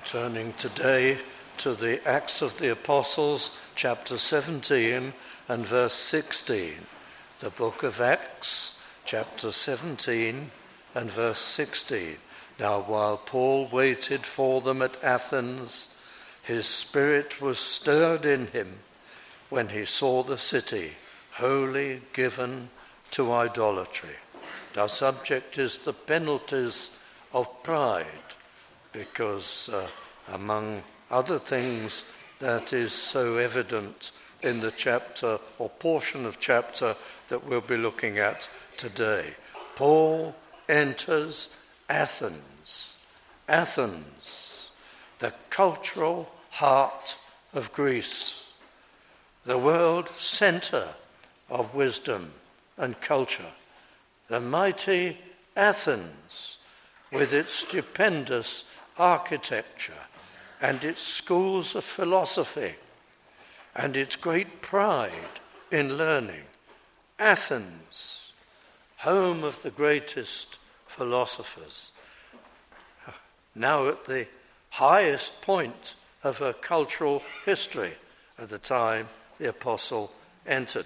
Turning today to the Acts of the Apostles, chapter 17 and verse 16. The book of Acts, chapter 17 and verse 16. Now while Paul waited for them at Athens, his spirit was stirred in him when he saw the city wholly given to idolatry. Our subject is the penalties of pride, because among other things that is so evident in the chapter or portion of chapter that we'll be looking at today. Paul enters Athens. Athens, the cultural heart of Greece, the world centre of wisdom and culture, the mighty Athens with its stupendous architecture and its schools of philosophy and its great pride in learning. Athens, home of the greatest philosophers, now at the highest point of her cultural history at the time the apostle entered.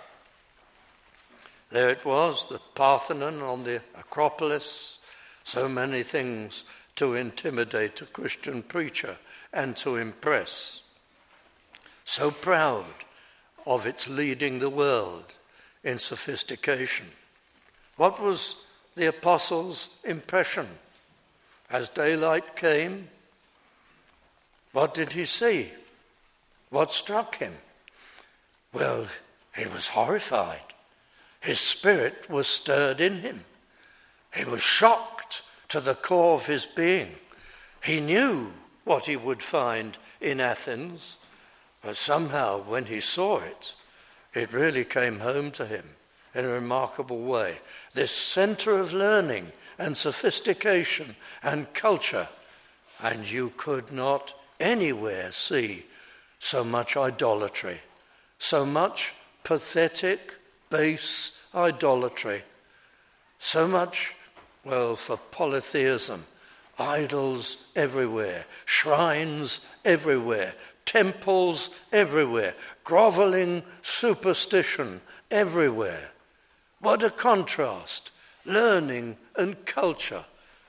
There it was, the Parthenon on the Acropolis, so many things to intimidate a Christian preacher and to impress. So proud of its leading the world in sophistication. What was the apostle's impression? As daylight came, what did he see? What struck him? Well, he was horrified. His spirit was stirred in him. He was shocked to the core of his being. He knew what he would find in Athens, but somehow when he saw it, it really came home to him in a remarkable way. This center of learning and sophistication and culture, and you could not anywhere see so much idolatry, so much pathetic, base idolatry, so much, for polytheism, idols everywhere, shrines everywhere, temples everywhere, groveling superstition everywhere. What a contrast, learning and culture,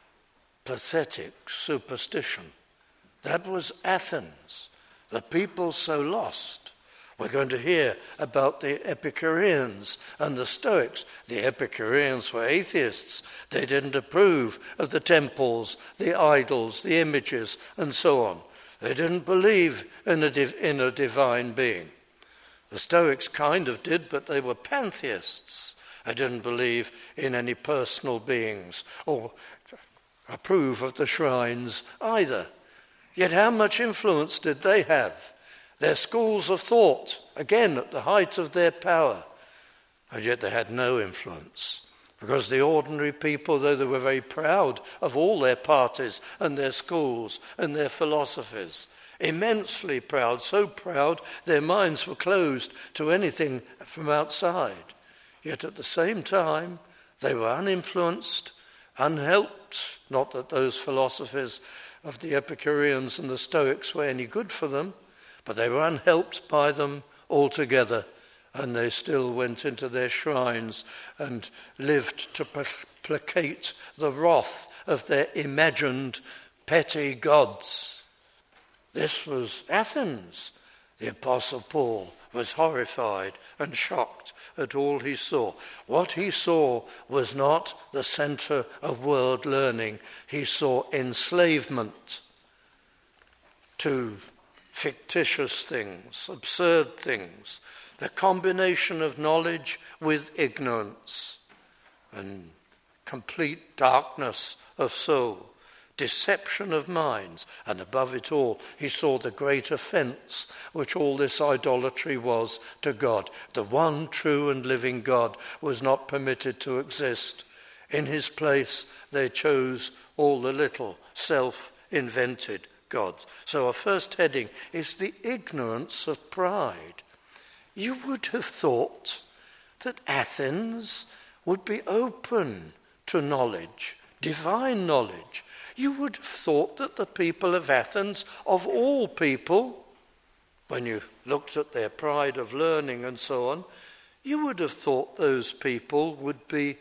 pathetic superstition. That was Athens, the people so lost. We're going to hear about the Epicureans and the Stoics. The Epicureans were atheists. They didn't approve of the temples, the idols, the images, and so on. They didn't believe in a divine being. The Stoics kind of did, but they were pantheists. They didn't believe in any personal beings or approve of the shrines either. Yet how much influence did they have? Their schools of thought, again at the height of their power, and yet they had no influence. Because the ordinary people, though they were very proud of all their parties and their schools and their philosophies, immensely proud, so proud their minds were closed to anything from outside. Yet at the same time, they were uninfluenced, unhelped, not that those philosophies of the Epicureans and the Stoics were any good for them, but they were unhelped by them altogether, and they still went into their shrines and lived to placate the wrath of their imagined petty gods. This was Athens. The Apostle Paul was horrified and shocked at all he saw. What he saw was not the center of world learning. He saw enslavement to fictitious things, absurd things, the combination of knowledge with ignorance and complete darkness of soul, deception of minds, and above it all, he saw the great offence which all this idolatry was to God. The one true and living God was not permitted to exist. In his place, they chose all the little self-invented gods. So our first heading is the ignorance of pride. You would have thought that Athens would be open to knowledge, divine knowledge. You would have thought that the people of Athens, of all people, when you looked at their pride of learning and so on, you would have thought those people would be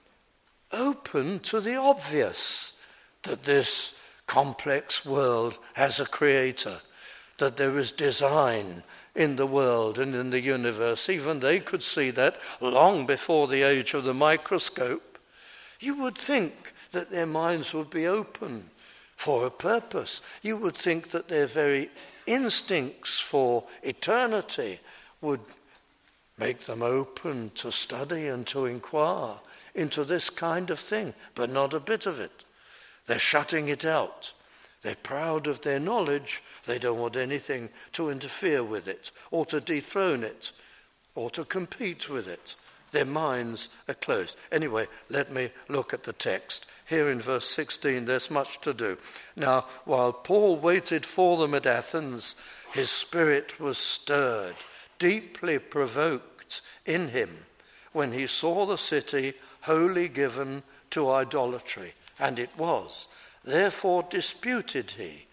open to the obvious, that this complex world has a creator, that there is design in the world and in the universe. Even they could see that long before the age of the microscope. You would think that their minds would be open for a purpose. You would think that their very instincts for eternity would make them open to study and to inquire into this kind of thing, but not a bit of it. They're shutting it out. They're proud of their knowledge. They don't want anything to interfere with it or to dethrone it or to compete with it. Their minds are closed. Anyway, let me look at the text. Here in verse 16, there's much to do. Now, while Paul waited for them at Athens, his spirit was stirred, deeply provoked in him, when he saw the city wholly given to idolatry. And it was. Therefore disputed he.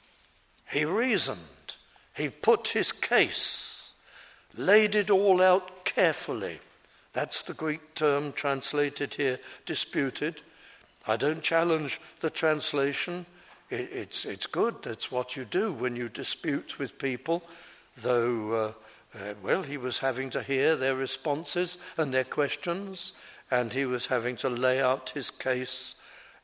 He reasoned. He put his case, laid it all out carefully. That's the Greek term translated here, disputed. I don't challenge the translation. It's good. That's what you do when you dispute with people, though, he was having to hear their responses and their questions, and he was having to lay out his case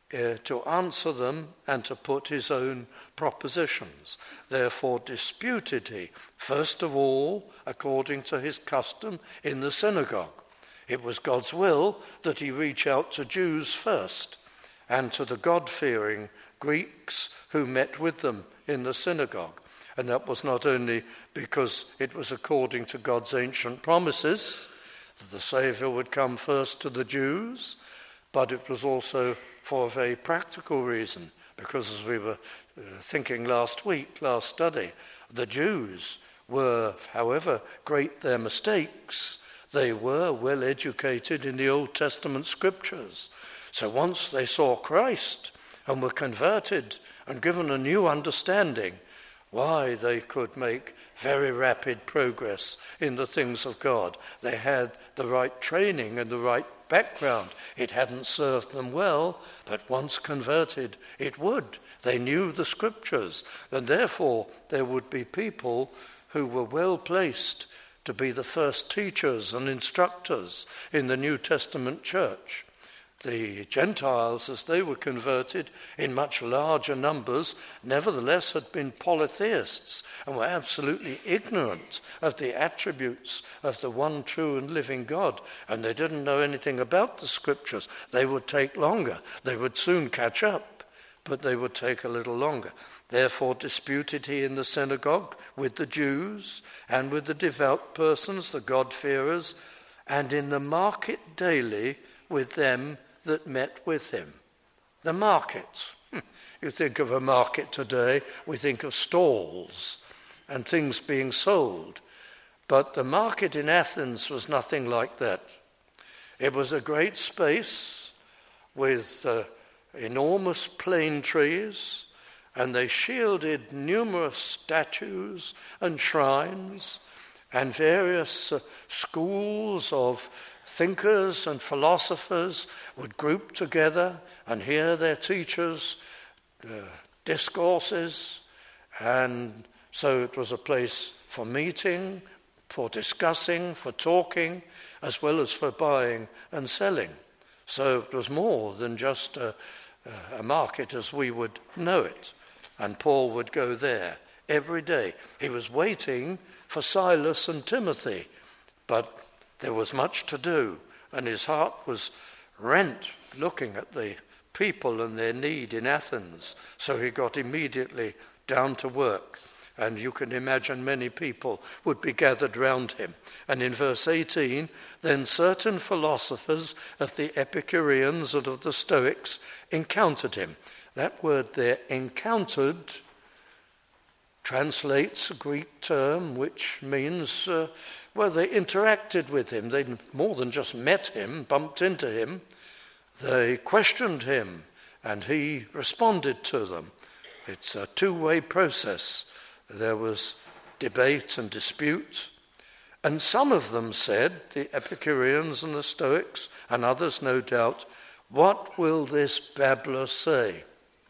to answer them and to put his own propositions. Therefore disputed he, first of all, according to his custom, in the synagogue. It was God's will that he reach out to Jews first, and to the God-fearing Greeks who met with them in the synagogue. And that was not only because it was according to God's ancient promises that the Saviour would come first to the Jews, but it was also for a very practical reason, because as we were thinking last study, the Jews were, however great their mistakes, they were well educated in the Old Testament scriptures. So once they saw Christ and were converted and given a new understanding, why, they could make very rapid progress in the things of God. They had the right training and the right background. It hadn't served them well, but once converted, it would. They knew the scriptures, and therefore there would be people who were well placed to be the first teachers and instructors in the New Testament church. The Gentiles, as they were converted in much larger numbers, nevertheless had been polytheists and were absolutely ignorant of the attributes of the one true and living God. And they didn't know anything about the scriptures. They would take longer. They would soon catch up, but they would take a little longer. Therefore disputed he in the synagogue with the Jews and with the devout persons, the God-fearers, and in the market daily with them that met with him. The market. You think of a market today, we think of stalls and things being sold. But the market in Athens was nothing like that. It was a great space with enormous plane trees, and they shielded numerous statues and shrines and various schools of thinkers and philosophers would group together and hear their teachers' discourses. And so it was a place for meeting, for discussing, for talking, as well as for buying and selling. So it was more than just a market as we would know it. And Paul would go there every day. He was waiting for Silas and Timothy, but there was much to do, and his heart was rent looking at the people and their need in Athens. So he got immediately down to work, and you can imagine many people would be gathered round him. And in verse 18, then certain philosophers of the Epicureans and of the Stoics encountered him. That word there, encountered, translates a Greek term which means, they interacted with him. They more than just met him, bumped into him. They questioned him and he responded to them. It's a two-way process. There was debate and dispute, and some of them said, the Epicureans and the Stoics, and others no doubt, "What will this babbler say?"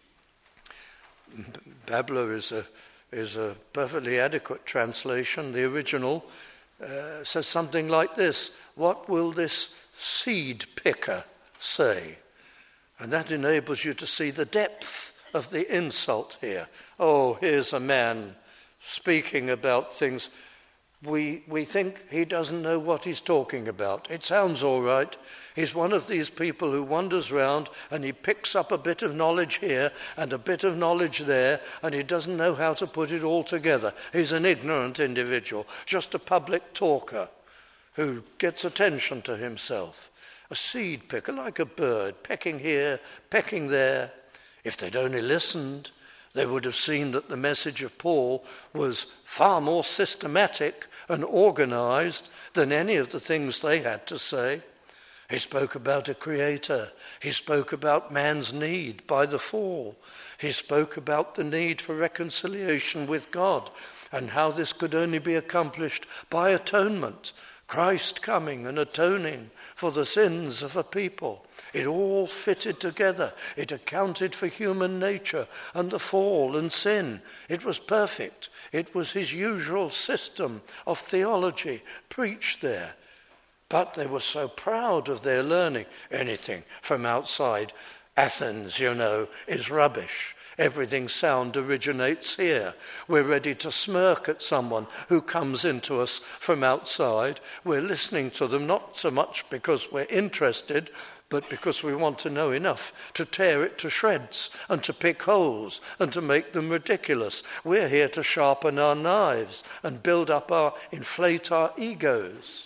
Babbler is a perfectly adequate translation. The original says something like this: "What will this seed picker say?" And that enables you to see the depth of the insult here. Oh, here's a man speaking about things. We think he doesn't know what he's talking about. It sounds all right. He's one of these people who wanders round and he picks up a bit of knowledge here and a bit of knowledge there, and he doesn't know how to put it all together. He's an ignorant individual, just a public talker who gets attention to himself. A seed picker, like a bird, pecking here, pecking there. If they'd only listened, they would have seen that the message of Paul was far more systematic and organized than any of the things they had to say. He spoke about a creator. He spoke about man's need by the fall. He spoke about the need for reconciliation with God and how this could only be accomplished by atonement, Christ coming and atoning for the sins of a people. It all fitted together. It accounted for human nature and the fall and sin. It was perfect. It was his usual system of theology preached there. But they were so proud of their learning. Anything from outside Athens, is rubbish. Everything sound originates here. We're ready to smirk at someone who comes into us from outside. We're listening to them not so much because we're interested, but because we want to know enough to tear it to shreds and to pick holes and to make them ridiculous. We're here to sharpen our knives and inflate our egos.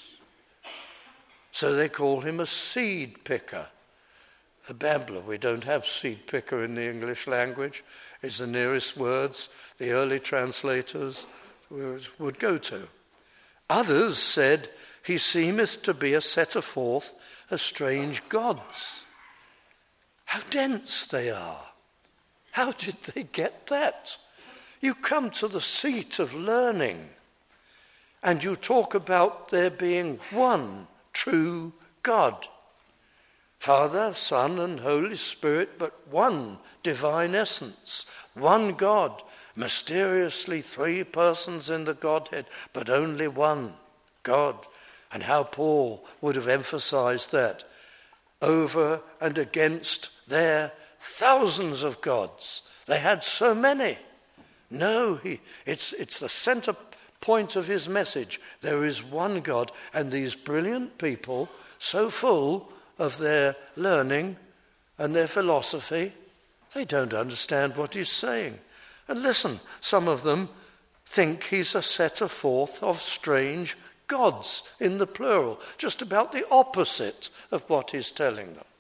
So they call him a seed picker. A babbler. We don't have seed picker in the English language. It's the nearest words the early translators would go to. Others said, "He seemeth to be a setter forth of strange gods." How dense they are. How did they get that? You come to the seat of learning and you talk about there being one true God. Father, Son, and Holy Spirit, but one divine essence, one God, mysteriously three persons in the Godhead, but only one God. And how Paul would have emphasized that over and against their thousands of gods. They had so many. No, it's the center point of his message. There is one God, and these brilliant people, so full of their learning and their philosophy, they don't understand what he's saying. And listen, some of them think he's a setter forth of strange gods in the plural, just about the opposite of what he's telling them.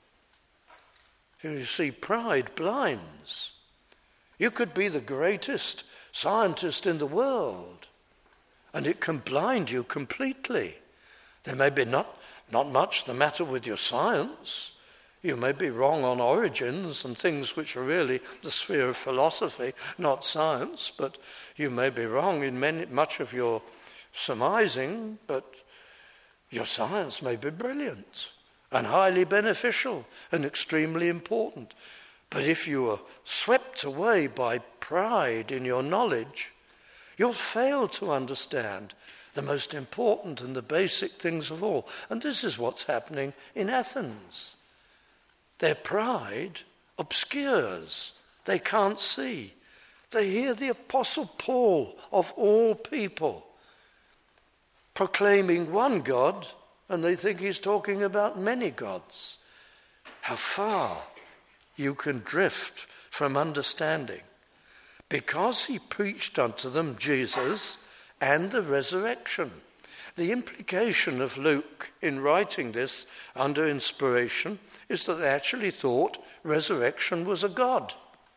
You see, pride blinds. You could be the greatest scientist in the world, and it can blind you completely. There may be not much the matter with your science. You may be wrong on origins and things which are really the sphere of philosophy, not science, but you may be wrong in much of your surmising, but your science may be brilliant and highly beneficial and extremely important. But if you are swept away by pride in your knowledge, you'll fail to understand the most important and the basic things of all. And this is what's happening in Athens. Their pride obscures. They can't see. They hear the Apostle Paul, of all people, proclaiming one God, and they think he's talking about many gods. How far you can drift from understanding. Because he preached unto them Jesus and the resurrection. The implication of Luke in writing this under inspiration is that they actually thought resurrection was a god.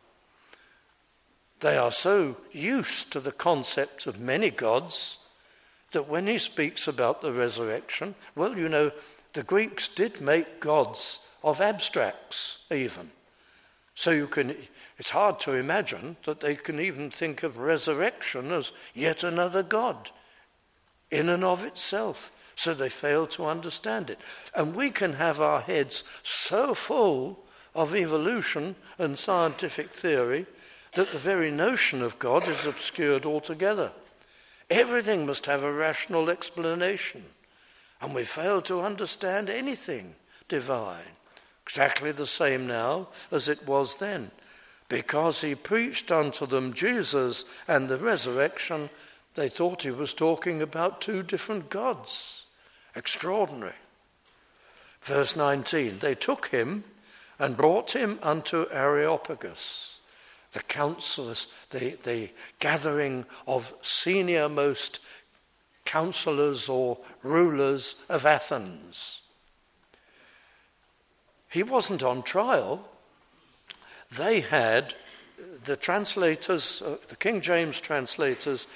They are so used to the concept of many gods that when he speaks about the resurrection, the Greeks did make gods of abstracts even. So it's hard to imagine that they can even think of resurrection as yet another God in and of itself. So they fail to understand it. And we can have our heads so full of evolution and scientific theory that the very notion of God is obscured altogether. Everything must have a rational explanation, and we fail to understand anything divine. Exactly the same now as it was then. Because he preached unto them Jesus and the resurrection, they thought he was talking about two different gods. Extraordinary. Verse 19, they took him and brought him unto Areopagus, the councillors, the gathering of senior-most councillors or rulers of Athens. He wasn't on trial. They had, the translators, the King James translators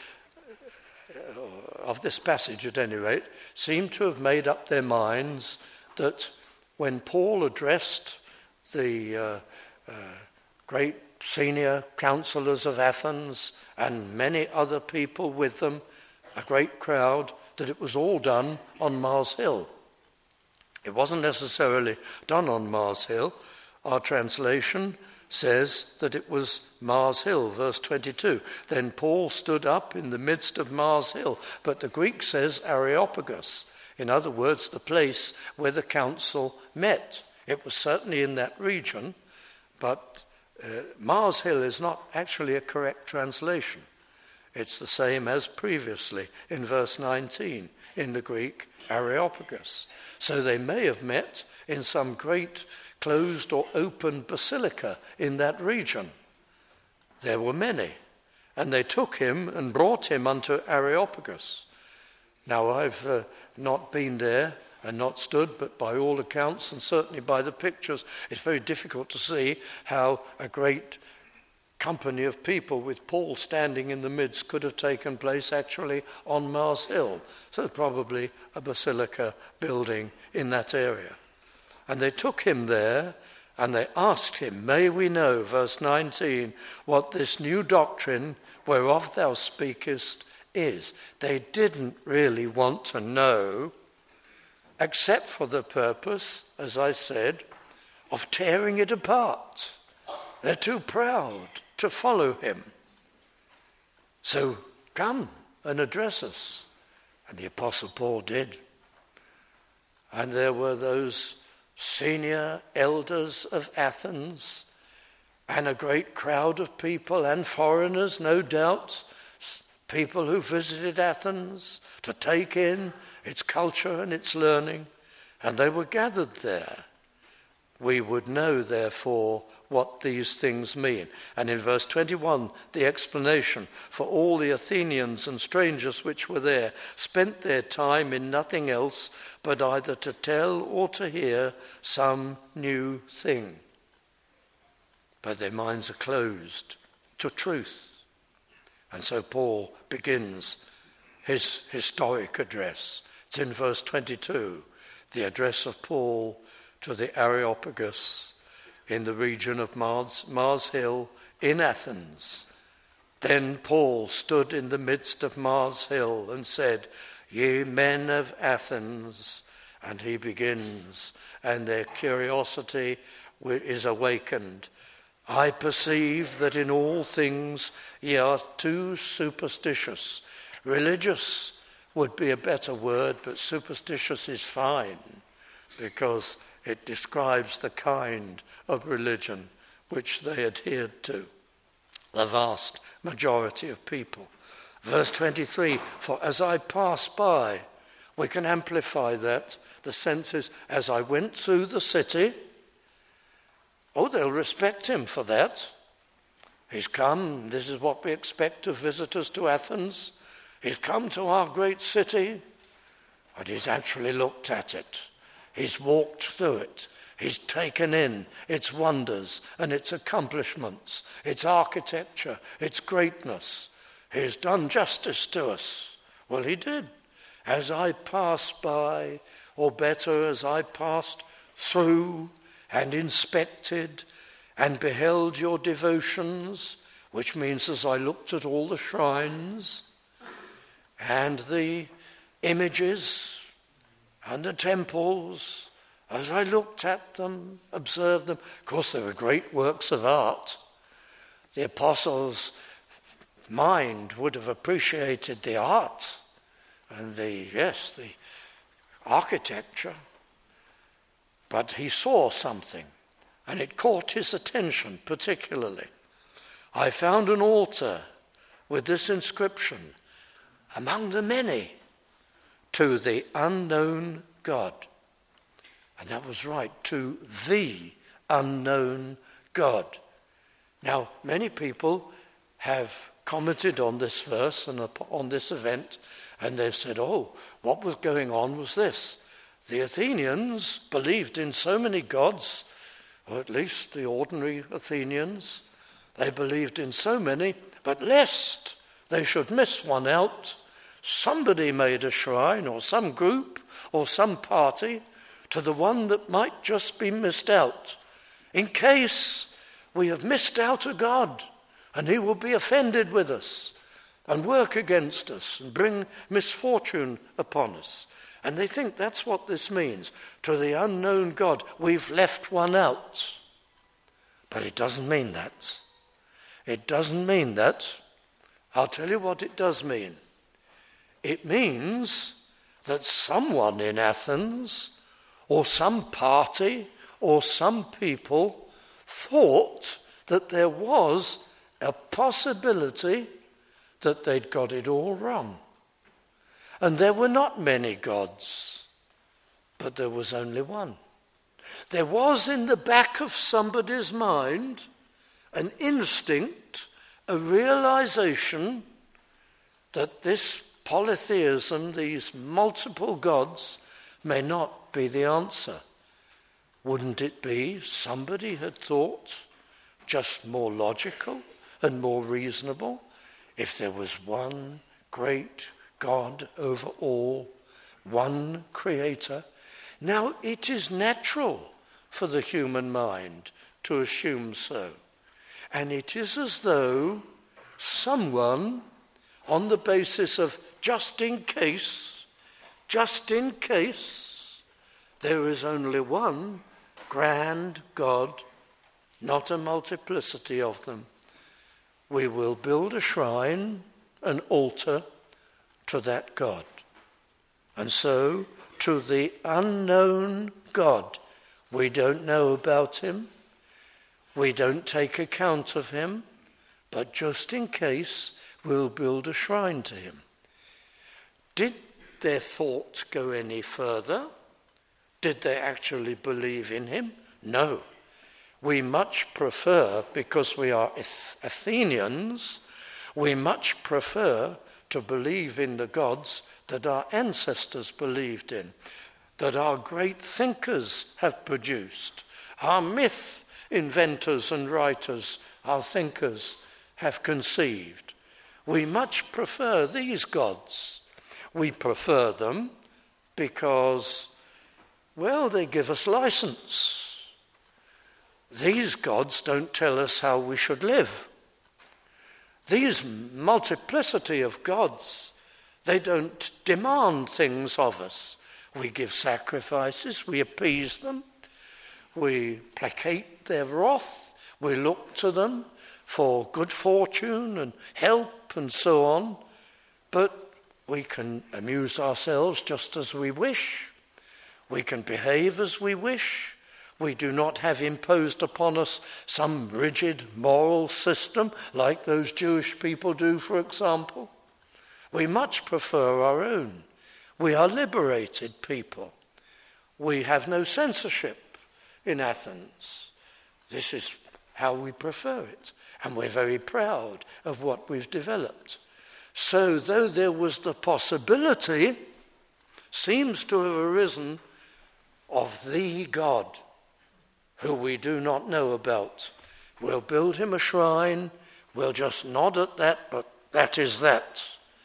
of this passage at any rate, seem to have made up their minds that when Paul addressed the great senior councillors of Athens and many other people with them, a great crowd, that it was all done on Mars Hill. It wasn't necessarily done on Mars Hill. Our translation says that it was Mars Hill, verse 22. Then Paul stood up in the midst of Mars Hill. But the Greek says Areopagus. In other words, the place where the council met. It was certainly in that region, but Mars Hill is not actually a correct translation. It's the same as previously in verse 19 in the Greek, Areopagus. So they may have met in some great closed or open basilica in that region. There were many, and they took him and brought him unto Areopagus. Now I've not been there and not stood, but by all accounts, and certainly by the pictures, it's very difficult to see how a great company of people with Paul standing in the midst could have taken place actually on Mars Hill. So probably a basilica building in that area. And they took him there and they asked him, may we know, verse 19, what this new doctrine whereof thou speakest is. They didn't really want to know, except for the purpose, as I said, of tearing it apart. They're too proud to follow him. So come and address us. And the Apostle Paul did. And there were those senior elders of Athens and a great crowd of people and foreigners, no doubt, people who visited Athens to take in its culture and its learning, and they were gathered there. We would know, therefore, what these things mean. And in verse 21, the explanation, for all the Athenians and strangers which were there spent their time in nothing else but either to tell or to hear some new thing. But their minds are closed to truth. And so Paul begins his historic address. It's in verse 22, the address of Paul to the Areopagus in the region of Mars Hill in Athens. Then Paul stood in the midst of Mars Hill and said, ye men of Athens, and he begins, and their curiosity is awakened. I perceive that in all things ye are too superstitious. Religious would be a better word, but superstitious is fine, because it describes the kind of religion which they adhered to, the vast majority of people. Verse 23, for as I passed by, we can amplify that. The sense is, as I went through the city, they'll respect him for that. He's come, this is what we expect of visitors to Athens. He's come to our great city, and he's actually looked at it. He's walked through it. He's taken in its wonders and its accomplishments, its architecture, its greatness. He's done justice to us. Well, he did. As I passed by, or better, as I passed through and inspected, and beheld your devotions, which means as I looked at all the shrines and the images and the temples, as I looked at them, observed them. Of course, they were great works of art. The apostles' mind would have appreciated the art and the architecture. But he saw something, and it caught his attention particularly. I found an altar with this inscription, among the many, to the unknown God. And that was right, to the unknown God. Now, many people have commented on this verse and on this event, and they've said, what was going on was this. The Athenians believed in so many gods, or at least the ordinary Athenians. They believed in so many, but lest they should miss one out, somebody made a shrine, or some group, or some party, to the one that might just be missed out, in case we have missed out a God, and he will be offended with us, and work against us, and bring misfortune upon us. And they think that's what this means. To the unknown God, we've left one out. But it doesn't mean that. It doesn't mean that. I'll tell you what it does mean. It means that someone in Athens, or some party, or some people thought that there was a possibility that they'd got it all wrong. And there were not many gods, but there was only one. There was in the back of somebody's mind an instinct, a realization that this polytheism, these multiple gods, may not be the answer. Wouldn't it be, somebody had thought, just more logical and more reasonable if there was one great God over all, one creator? Now, it is natural for the human mind to assume so. And it is as though someone, on the basis of just in case, there is only one grand God, not a multiplicity of them. We will build a shrine, an altar, to that God. And so, to the unknown God, we don't know about him, we don't take account of him, but just in case, we'll build a shrine to him. Did their thought go any further? Did they actually believe in him? No. We much prefer, because we are Athenians, we much prefer to believe in the gods that our ancestors believed in, that our great thinkers have produced, our myth inventors and writers, our thinkers have conceived. We much prefer these gods. We prefer them because, they give us license. These gods don't tell us how we should live. These multiplicity of gods, they don't demand things of us. We give sacrifices, we appease them, we placate their wrath, we look to them for good fortune and help and so on, but we can amuse ourselves just as we wish. We can behave as we wish. We do not have imposed upon us some rigid moral system like those Jewish people do, for example. We much prefer our own. We are liberated people. We have no censorship in Athens. This is how we prefer it. And we're very proud of what we've developed. So though there was the possibility, seems to have arisen, of the God, who we do not know about. We'll build him a shrine, we'll just nod at that, but that is that.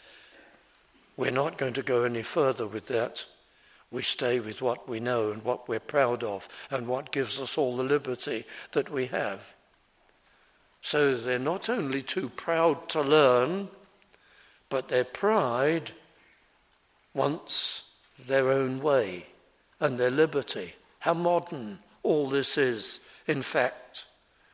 We're not going to go any further with that. We stay with what we know and what we're proud of and what gives us all the liberty that we have. So they're not only too proud to learn, but their pride wants their own way and their liberty. How modern all this is, in fact.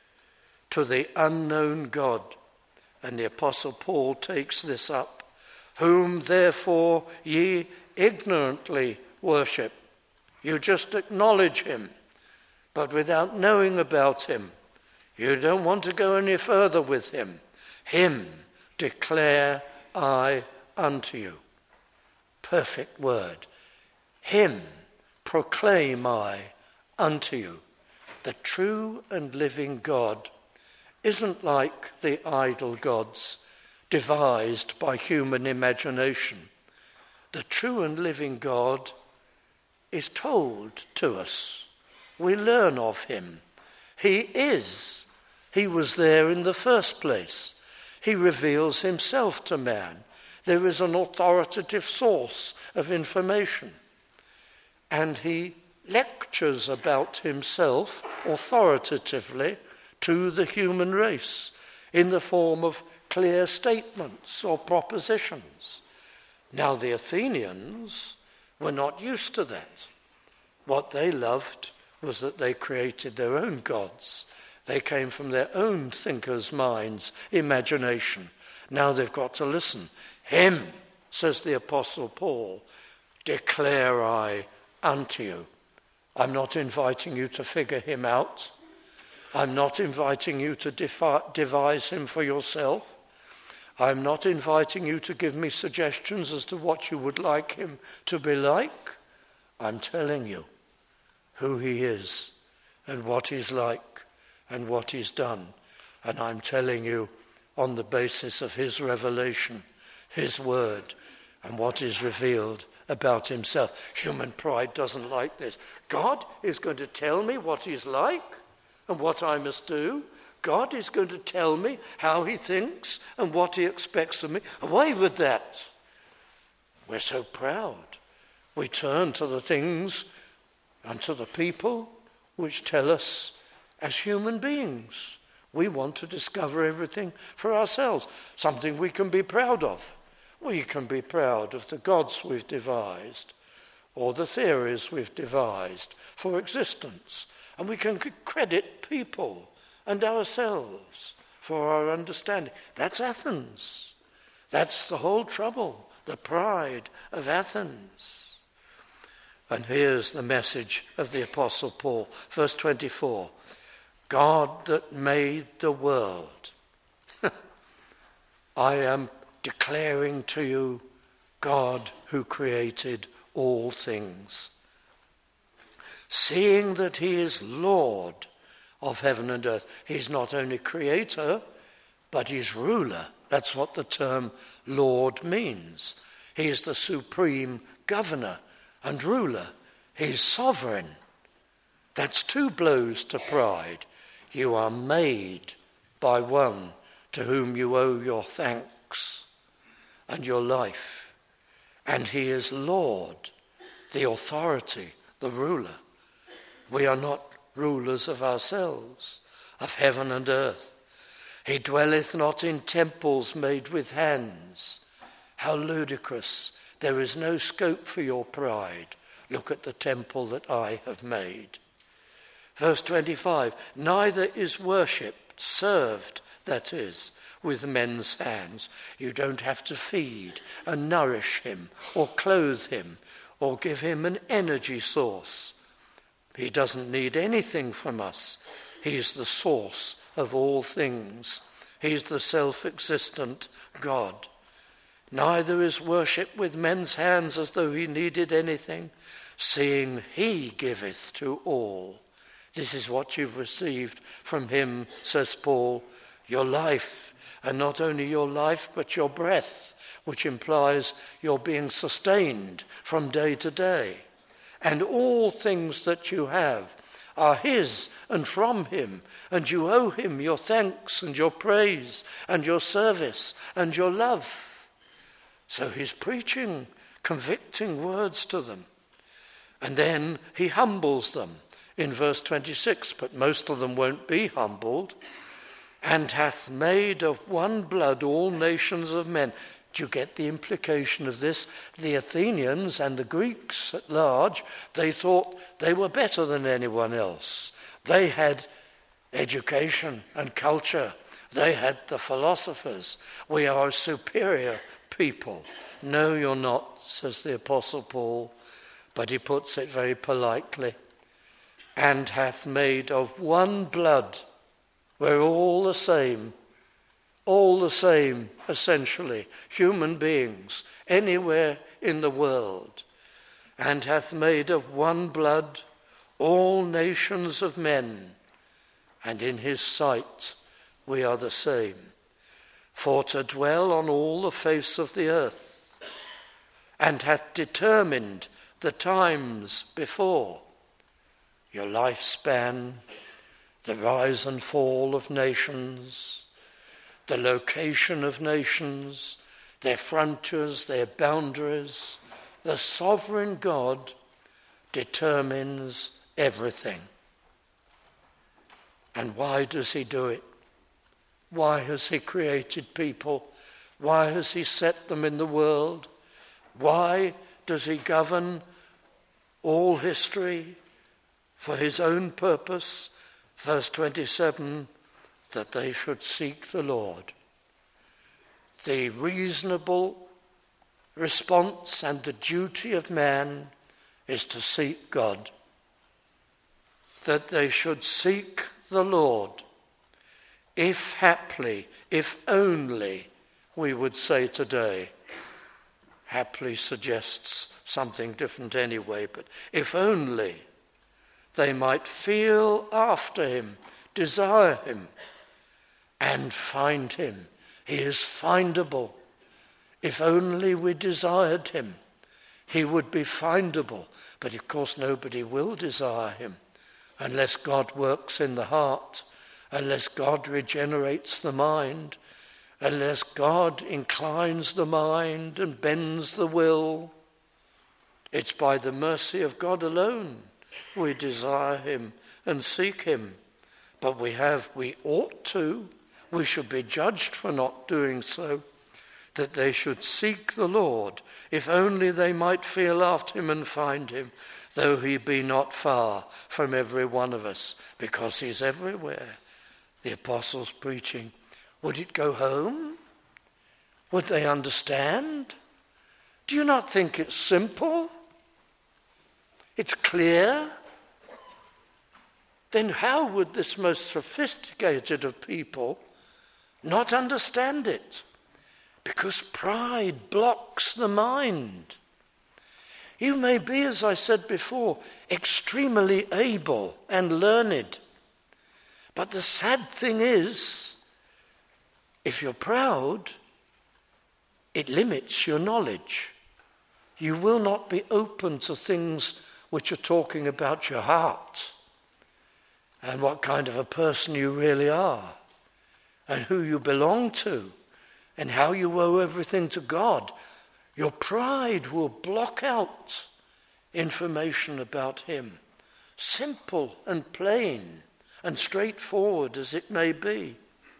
To the unknown God, and the Apostle Paul takes this up, whom therefore ye ignorantly worship. You just acknowledge him, but without knowing about him. You don't want to go any further with him. Him declare I unto you. Perfect word. Him proclaim I unto you. The true and living God isn't like the idol gods devised by human imagination. The true and living God is told to us. We learn of him. He is. He was there in the first place. He reveals himself to man. There is an authoritative source of information. And he lectures about himself authoritatively to the human race in the form of clear statements or propositions. Now the Athenians were not used to that. What they loved was that they created their own gods. They came from their own thinkers' minds, imagination. Now they've got to listen. Him, says the Apostle Paul, declare I unto you. I'm not inviting you to figure him out. I'm not inviting you to devise him for yourself. I'm not inviting you to give me suggestions as to what you would like him to be like. I'm telling you who he is and what he's like and what he's done. And I'm telling you on the basis of his revelation, his word, and what is revealed about himself. Human pride doesn't like this. God is going to tell me what he's like and what I must do. God is going to tell me how he thinks and what he expects of me. Away with that. We're so proud. We turn to the things and to the people which tell us as human beings. We want to discover everything for ourselves, something we can be proud of. We can be proud of the gods we've devised or the theories we've devised for existence. And we can credit people and ourselves for our understanding. That's Athens. That's the whole trouble, the pride of Athens. And here's the message of the Apostle Paul, verse 24. God that made the world. I am declaring to you God who created all things. Seeing that he is Lord of heaven and earth. He's not only creator, but he's ruler. That's what the term Lord means. He is the supreme governor and ruler. He's sovereign. That's two blows to pride. You are made by one to whom you owe your thanks and your life. And he is Lord, the authority, the ruler. We are not rulers of ourselves, of heaven and earth. He dwelleth not in temples made with hands. How ludicrous. There is no scope for your pride. Look at the temple that I have made. Verse 25, neither is worshipped, served, that is, with men's hands. You don't have to feed and nourish him or clothe him or give him an energy source. He doesn't need anything from us. He's the source of all things. He's the self-existent God. Neither is worship with men's hands as though he needed anything, seeing he giveth to all. This is what you've received from him, says Paul, your life, and not only your life, but your breath, which implies you're being sustained from day to day. And all things that you have are his and from him, and you owe him your thanks and your praise and your service and your love. So he's preaching convicting words to them. And then he humbles them in verse 26, but most of them won't be humbled. and hath made of one blood all nations of men. Do you get the implication of this? The Athenians and the Greeks at large, they thought they were better than anyone else. They had education and culture. They had the philosophers. We are a superior people. No, you're not, says the Apostle Paul, but he puts it very politely. And hath made of one blood. We're all the same, essentially, human beings, anywhere in the world. And hath made of one blood all nations of men, and in his sight we are the same. For to dwell on all the face of the earth, and hath determined the times before, your lifespan, the rise and fall of nations, the location of nations, their frontiers, their boundaries. The sovereign God determines everything. And why does he do it? Why has he created people? Why has he set them in the world? Why does he govern all history for his own purpose? Verse 27, that they should seek the Lord. The reasonable response and the duty of man is to seek God. That they should seek the Lord. If haply, if only, we would say today. Haply suggests something different anyway, but if only they might feel after him, desire him, and find him. He is findable. If only we desired him, he would be findable. But of course nobody will desire him unless God works in the heart, unless God regenerates the mind, unless God inclines the mind and bends the will. It's by the mercy of God alone we desire him and seek him. But we ought to, we should be judged for not doing so, that they should seek the Lord, if only they might feel after him and find him, though he be not far from every one of us, because he's everywhere. The apostles preaching. Would it go home? Would they understand? Do you not think it's simple? It's clear? Then how would this most sophisticated of people not understand it? Because pride blocks the mind. You may be, as I said before, extremely able and learned. But the sad thing is, if you're proud, it limits your knowledge. You will not be open to things which are talking about your heart and what kind of a person you really are and who you belong to and how you owe everything to God. Your pride will block out information about him, simple and plain and straightforward as it may be.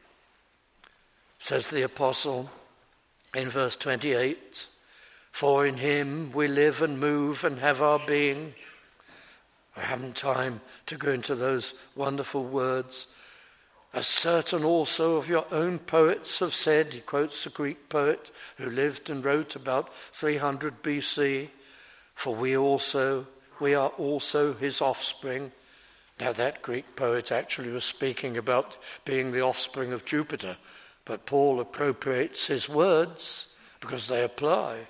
Says the apostle in verse 28, for in him we live and move and have our being. I haven't time to go into those wonderful words. As certain also of your own poets have said, he quotes a Greek poet who lived and wrote about 300 BC, for we are also his offspring. Now that Greek poet actually was speaking about being the offspring of Jupiter, but Paul appropriates his words because they apply.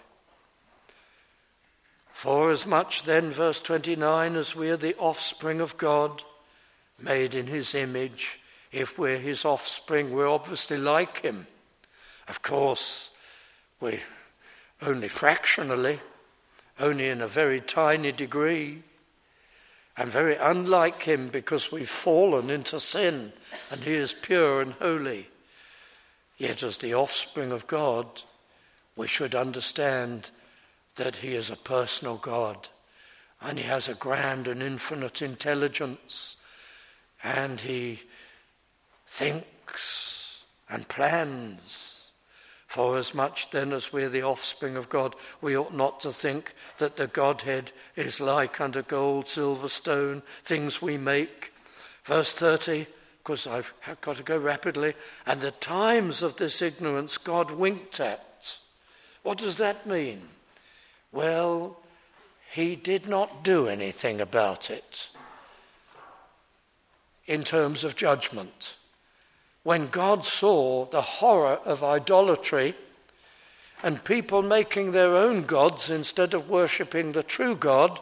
For as much then, verse 29, as we are the offspring of God, made in his image, if we're his offspring, we're obviously like him. Of course, we only fractionally, only in a very tiny degree, and very unlike him because we've fallen into sin and he is pure and holy. Yet as the offspring of God, we should understand that he is a personal God and he has a grand and infinite intelligence and he thinks and plans. For as much then as we are the offspring of God, we ought not to think that the Godhead is like unto gold, silver, stone, things we make. Verse 30, because I've got to go rapidly, and the times of this ignorance God winked at. What does that mean? Well, he did not do anything about it in terms of judgment. When God saw the horror of idolatry and people making their own gods instead of worshipping the true God,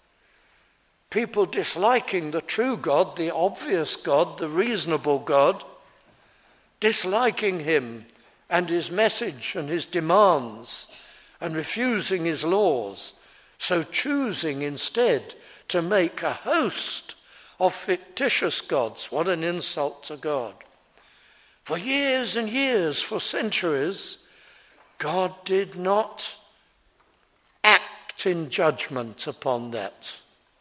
people disliking the true God, the obvious God, the reasonable God, disliking him and his message and his demands and refusing his laws, so choosing instead to make a host of fictitious gods. What an insult to God. For years and years, for centuries, God did not act in judgment upon that.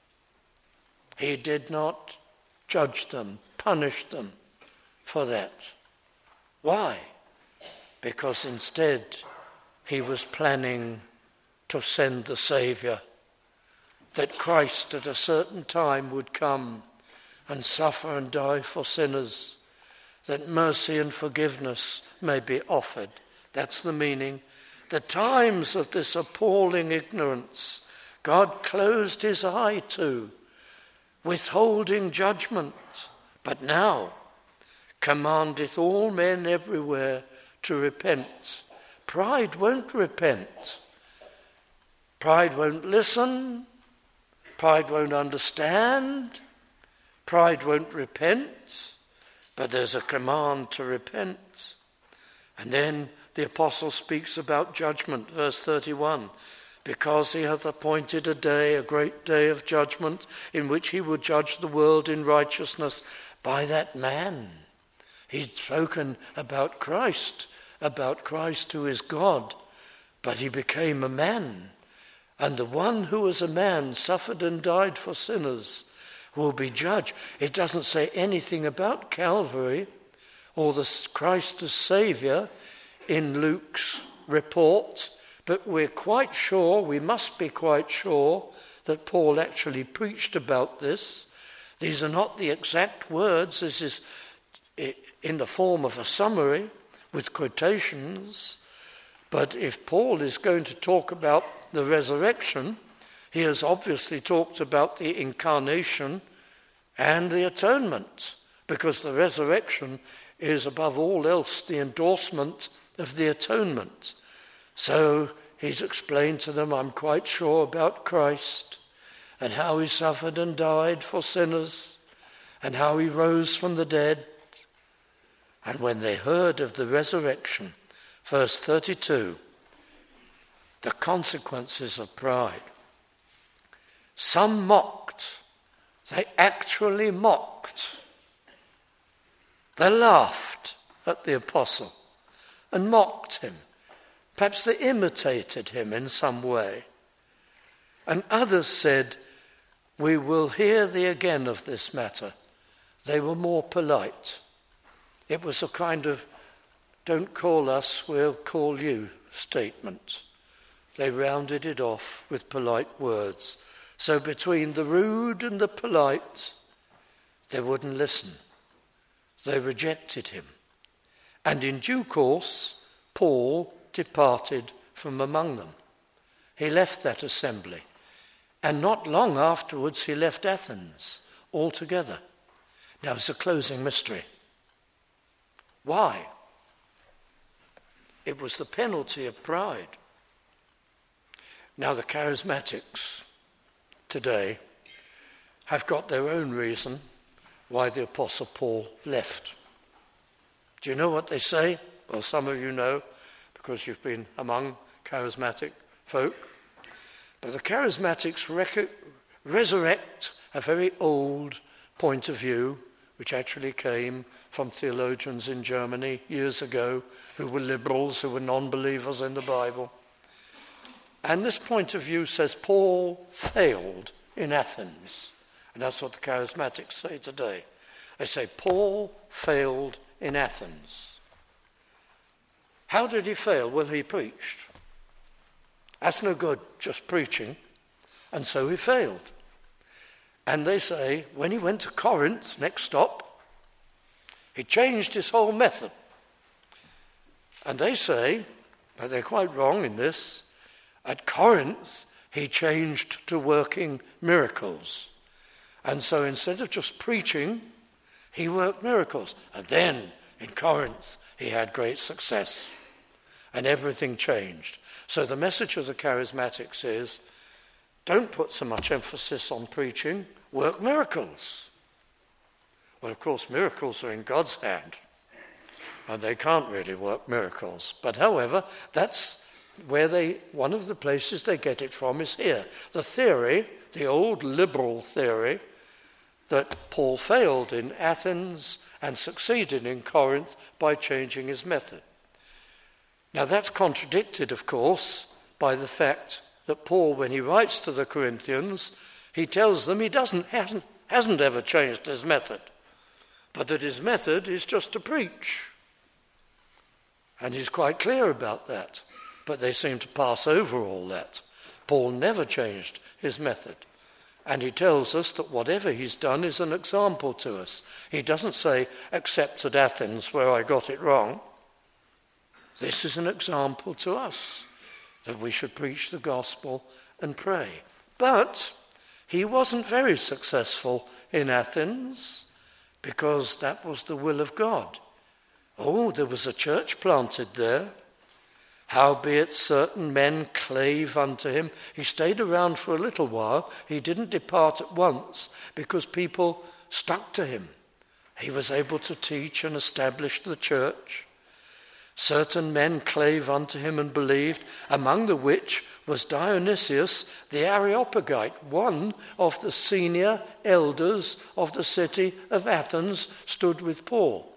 He did not judge them, punish them for that. Why? Because instead he was planning to send the Saviour, that Christ at a certain time would come and suffer and die for sinners, that mercy and forgiveness may be offered. That's the meaning. The times of this appalling ignorance, God closed his eye to, withholding judgment, but now commandeth all men everywhere to repent. Pride won't repent. Pride won't listen. Pride won't understand. Pride won't repent. But there's a command to repent. And then the apostle speaks about judgment, verse 31. Because he hath appointed a day, a great day of judgment, in which he will judge the world in righteousness by that man. He'd spoken about Christ who is God, but he became a man. And the one who was a man suffered and died for sinners will be judged. It doesn't say anything about Calvary or the Christ as Saviour in Luke's report, but we're quite sure, we must be quite sure, that Paul actually preached about this. These are not the exact words. This is in the form of a summary with quotations. But if Paul is going to talk about the resurrection, he has obviously talked about the incarnation and the atonement, because the resurrection is above all else the endorsement of the atonement. So he's explained to them, I'm quite sure about Christ and how he suffered and died for sinners and how he rose from the dead. And when they heard of the resurrection, verse 32, the consequences of pride. Some mocked. They actually mocked. They laughed at the apostle and mocked him. Perhaps they imitated him in some way. And others said, we will hear thee again of this matter. They were more polite. It was a kind of, don't call us, we'll call you statement. They rounded it off with polite words. So between the rude and the polite, they wouldn't listen. They rejected him. And in due course, Paul departed from among them. He left that assembly. And not long afterwards, he left Athens altogether. Now, it's a closing mystery. Why? It was the penalty of pride. Now, the charismatics today have got their own reason why the Apostle Paul left. Do you know what they say? Well, some of you know, because you've been among charismatic folk. But the charismatics resurrect a very old point of view, which actually came from theologians in Germany years ago, who were liberals, who were non-believers in the Bible. And this point of view says Paul failed in Athens. And that's what the charismatics say today. They say Paul failed in Athens. How did he fail? Well, he preached. That's no good, just preaching. And so he failed. And they say, when he went to Corinth, next stop, he changed his whole method. And they say, but they're quite wrong in this, at Corinth, he changed to working miracles. And so instead of just preaching, he worked miracles. And then in Corinth, he had great success. And everything changed. So the message of the charismatics is, don't put so much emphasis on preaching, work miracles. Well, of course, miracles are in God's hand. And they can't really work miracles. But however, that's where one of the places they get it from is here. The theory, the old liberal theory, that Paul failed in Athens and succeeded in Corinth by changing his method. Now that's contradicted, of course, by the fact that Paul, when he writes to the Corinthians, he tells them he hasn't ever changed his method, but that his method is just to preach. And he's quite clear about that. But they seem to pass over all that. Paul never changed his method. And he tells us that whatever he's done is an example to us. He doesn't say, except at Athens where I got it wrong. This is an example to us, that we should preach the gospel and pray. But he wasn't very successful in Athens because that was the will of God. Oh, there was a church planted there. Howbeit certain men clave unto him. He stayed around for a little while. He didn't depart at once because people stuck to him. He was able to teach and establish the church. Certain men clave unto him and believed, among the which was Dionysius the Areopagite, one of the senior elders of the city of Athens, stood with Paul.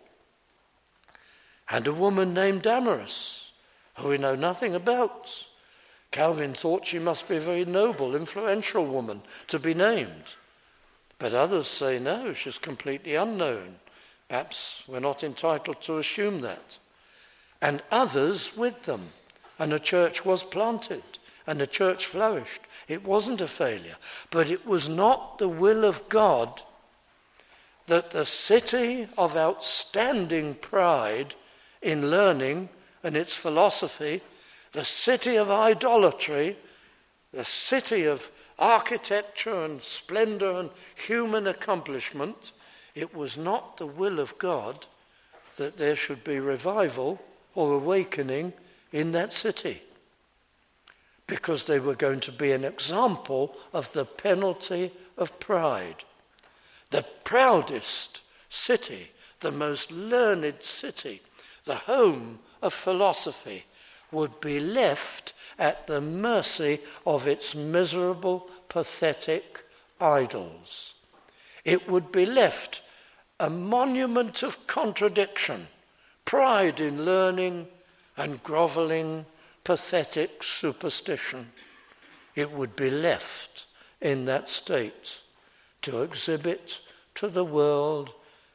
And a woman named Damaris, who we know nothing about. Calvin thought she must be a very noble, influential woman to be named. But others say no, she's completely unknown. Perhaps we're not entitled to assume that. And others with them. And a church was planted, and a church flourished. It wasn't a failure. But it was not the will of God that the city of outstanding pride in learning and its philosophy, the city of idolatry, the city of architecture and splendor and human accomplishment, it was not the will of God that there should be revival or awakening in that city, because they were going to be an example of the penalty of pride. The proudest city, the most learned city, the home of philosophy, would be left at the mercy of its miserable, pathetic idols. It would be left a monument of contradiction, pride in learning and grovelling, pathetic superstition. It would be left in that state to exhibit to the world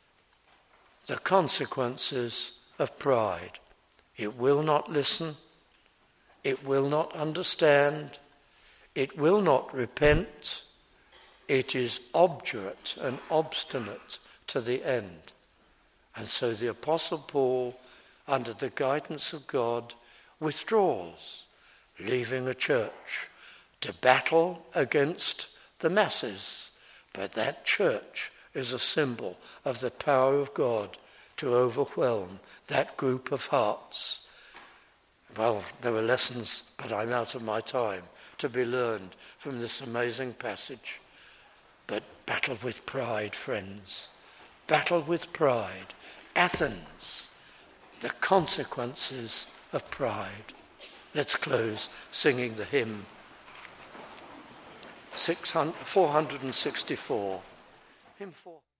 the consequences of pride. It will not listen. It will not understand. It will not repent. It is obdurate and obstinate to the end. And so the Apostle Paul, under the guidance of God, withdraws, leaving a church to battle against the masses. But that church is a symbol of the power of God to overwhelm that group of hearts. Well, there are lessons, but I'm out of my time, to be learned from this amazing passage. But battle with pride, friends. Battle with pride. Athens, the consequences of pride. Let's close singing the hymn 464. Hymn 4.